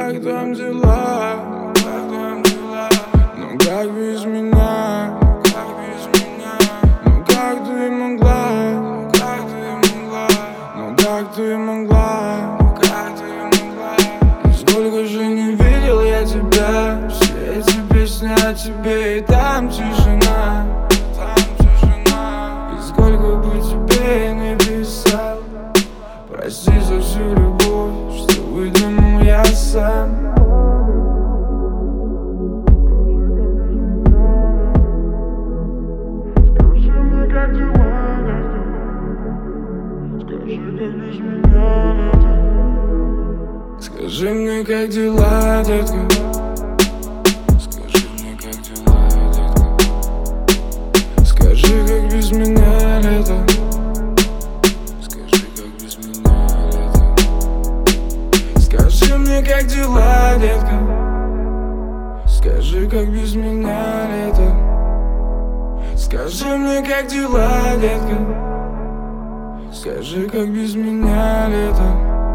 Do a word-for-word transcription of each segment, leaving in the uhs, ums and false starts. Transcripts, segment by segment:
как там дела? Как там дела? Ну как без меня? Как без меня? Ну как ты могла? Ну как ты могла? Ну как ты могла? Ну как ты могла? Сколько же не видел я тебя, все эти песни о тебе, и там тишина, там тишина. И сколько бы тебе не писал, прости за всю любовь, что выдумал я сам. Скажи мне, как дела, скажи, как без меня лето. Скажи мне, как дела, детка. Скажи мне, как дела, детка. Скажи, как без меня лето. Скажи, как без меня лето. Скажи мне, как дела, детка. Скажи, как без меня лето. Скажи мне, как дела, детка. Скажи, как без меня лето.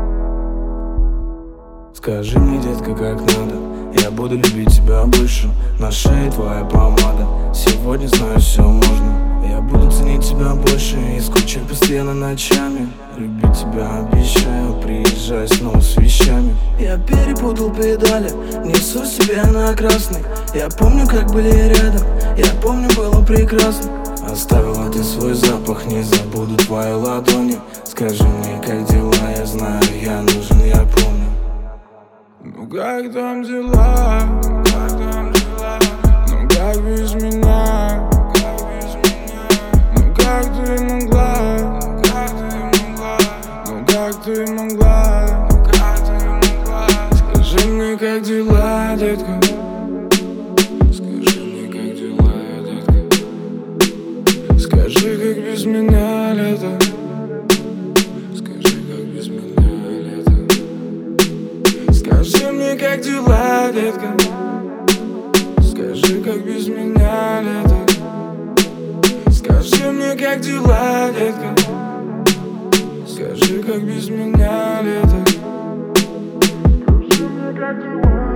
Скажи мне, детка, как надо. Я буду любить тебя больше. На шее твоя помада. Сегодня знаю, все можно. Я буду ценить тебя больше и скучать постоянно ночами. Любить тебя обещаю, приезжай снова с вещами. Я перепутал педали, несу себя на красный. Я помню, как были рядом, я помню, было прекрасно. Оставила ты свой запах, не забуду твои ладони. Скажи мне, как дела, я знаю, я нужен, я помню. Ну как там дела? Как там дела? Ну как без меня? Как без меня? Ну как ты могла? Ну как ты могла? Ну как ты могла? Ну как ты могла? Скажи мне, как дела, детка. Скажи мне, как дела, детка. Скажи, как без меня лето. Скажи, как без меня лето. Скажи мне, как дела, детка. Скажи, как без меня лето. Скажи мне, как дела, детка. Скажи, как без меня лето. Скажи мне, как дела.